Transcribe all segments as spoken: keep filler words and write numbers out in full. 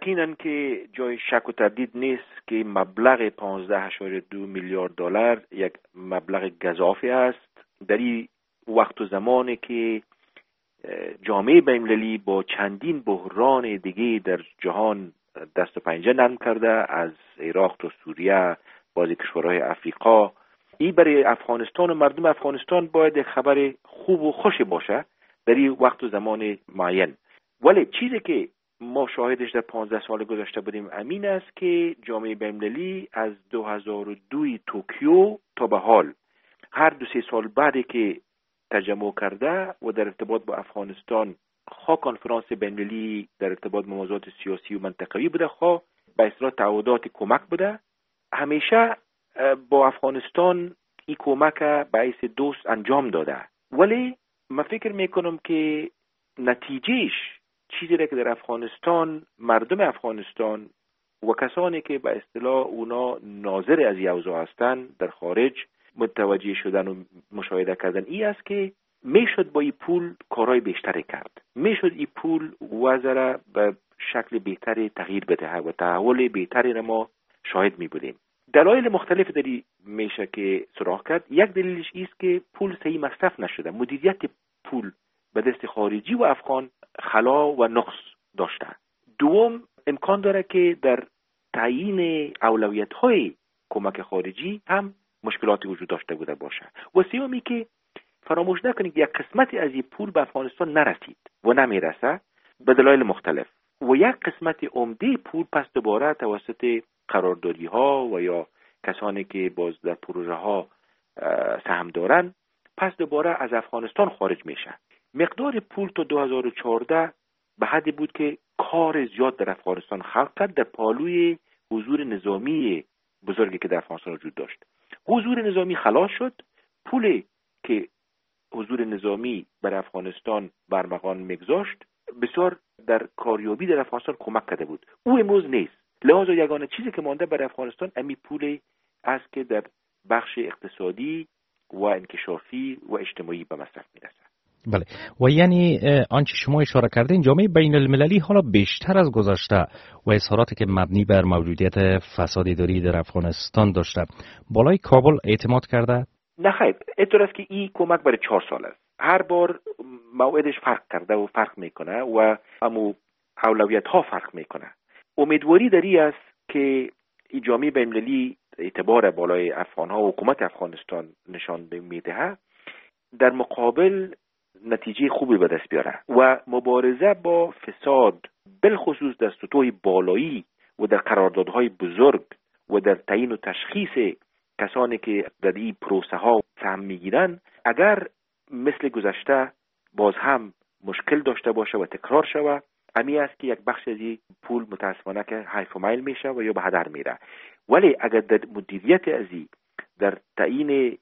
یقینا که جای شک و تردید نیست که مبلغ پانزده اشاریه دو میلیارد دلار یک مبلغ گزافی است در این وقت و زمانی که جامعه بین‌المللی با چندین بحران دیگه در جهان دست و پنجه نرم کرده، از عراق تا سوریه، بعضی کشورهای افریقا. این برای افغانستان و مردم افغانستان باید خبر خوب و خوش باشه در این وقت و زمان معین. ولی چیزی که ما شاهدش در پانزده سال گذشته بودیم امین است که جامعه بین‌المللی از دو هزار و دو توکیو تا به حال هر دو سه سال بعدی که تجمع کرده و در ارتباط با افغانستان خواه کنفرانس بین‌المللی در ارتباط با موضوعات سیاسی و منطقوی بوده، خواه به اصطلاح تعهدات کمک بوده، همیشه با افغانستان این کمک باعث دوست انجام داده. ولی من فکر میکنم که نتیجهش چیزی را که در افغانستان مردم افغانستان و کسانی که به اصطلاح اونا ناظر از اوضاع هستند در خارج متوجه شدن و مشاهده کردن این است که میشد با این پول کارهای بیشتری کرد، میشد این پول وضع به شکل بهتری تغییر بده و تحول بهتری را ما شاهد می بودیم. دلایل مختلف داری میشه که سراغ کرد. یک دلیلش است که پول صحیح مصرف نشده، مدیریت پول به دست خارجی و افغان خلا و نقص داشته. دوم، امکان داره که در تعیین اولویت‌های کمک خارجی هم مشکلاتی وجود داشته بوده باشه. و سومی که فراموش نکنید که یک قسمتی از این پول به افغانستان نرسید و نمیرسه به دلایل مختلف و یک قسمت عمده پول پس دوباره توسط قراردادی ها و یا کسانی که باز در پروژه ها سهم دارن پس دوباره از افغانستان خارج میشه. مقدار پول تا دو هزار و چهارده به حدی بود که کار زیاد در افغانستان خلق کرد در پالوی حضور نظامی بزرگی که در افغانستان وجود داشت. حضور نظامی خلاص شد، پولی که حضور نظامی بر افغانستان برمغان میگذاشت بسیار در کاریابی در افغانستان کمک کرده بود. او امروز نیست. لحاظا یگانه چیزی که مانده بر افغانستان امی پولی است که در بخش اقتصادی و انکشافی و اجتماعی به مصرف میرسه. بله، و یعنی آنچه شما اشاره کردین جامعه بین المللی حالا بیشتر از گذشته و اظهاراتی که مبنی بر موجودیت فساد اداری در افغانستان داشته بالای کابل اعتماد کرده؟ نه خیر، اینطور است که این کمک برای چهار سال است. هر بار موعدش فرق کرده و فرق میکنه و امو اولویت ها فرق میکنه. امیدواری داری است که این جامعه بین المللی اعتبار بالای افغان ها و حکومت افغانستان نشان میده در مقابل نتیجه خوبی به دست بیاره و مبارزه با فساد بالخصوص در سطوح بالایی و در قراردادهای بزرگ و در تعیین و تشخیص کسانی که در این پروسه ها سهم میگیرن اگر مثل گذشته باز هم مشکل داشته باشه و تکرار شود، امی است که یک بخش از این پول متاسفانه که حیف و میل میشه و یا به هدر میره. ولی اگر در مدیریت از این در تعیین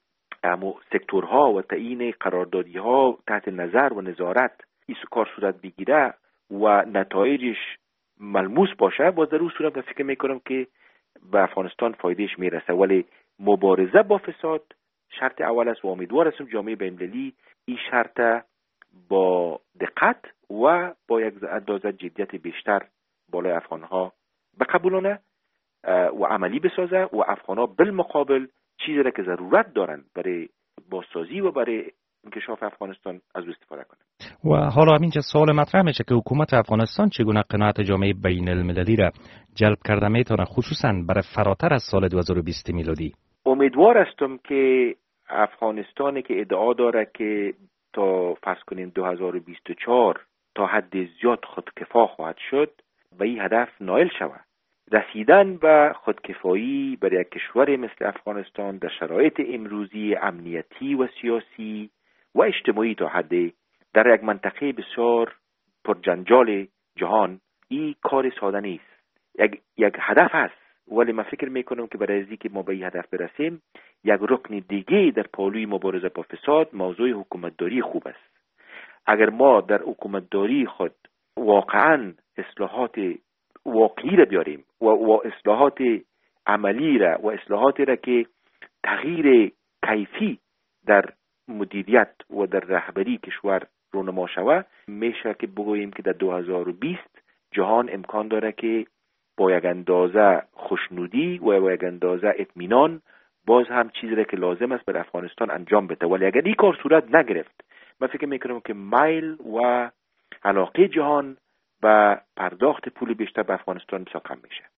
سکتورها و تعیین قراردادی ها تحت نظر و نظارت این کار صورت بگیره و نتایجش ملموس باشه، باز در اون صورت فکر میکنم که به افغانستان فایدهش میرسه. ولی مبارزه با فساد شرط اول است و امیدوار هستم جامعه بین‌المللی این شرط با دقت و با یک اندازه جدیت بیشتر بالای افغانها بقبولونه و عملی بسازه و افغانها بالمقابل چیزی را که ضرورت دارن برای بازسازی و برای انکشاف افغانستان از استفاده کنند. و حالا همینجا سوال مطرح میشه که حکومت افغانستان چگونه قناعت جامعه بین المللی را جلب کرده میتونه، خصوصا برای فراتر از سال دو هزار و بیست میلادی؟ امیدوار هستم که افغانستانی که ادعا داره که تا فرض کنیم دو هزار و بیست و چهار تا حد زیاد خودکفا خواهد شد به این هدف نائل شود. رسیدن به خودکفایی برای یک کشور مثل افغانستان در شرایط امروزی امنیتی و سیاسی و اجتماعی تا حدی در یک منطقه بسیار پرجنجال جهان این کار ساده نیست. یک, یک هدف است، ولی من فکر میکنم که برای اینکه ما به این هدف برسیم یک رکن دیگه در پالوی مبارزه با فساد موضوع حکومتداری خوب است. اگر ما در حکومتداری خود واقعا اصلاحات واقعی را بیاریم و, و اصلاحات عملی را و اصلاحاتی را که تغییر کیفی در مدیریت و در رهبری کشور رونما شود، میشه که بگوییم که در دو هزار و بیست جهان امکان داره که با یک اندازه خوشنودی و با یک اندازه اطمینان باز هم چیزی را که لازم است بر افغانستان انجام بده. ولی اگر این کار صورت نگرفت، من فکر میکنم که میل و علاقه جهان به پرداخت پول بیشتر به افغانستان بسیار کم میشه.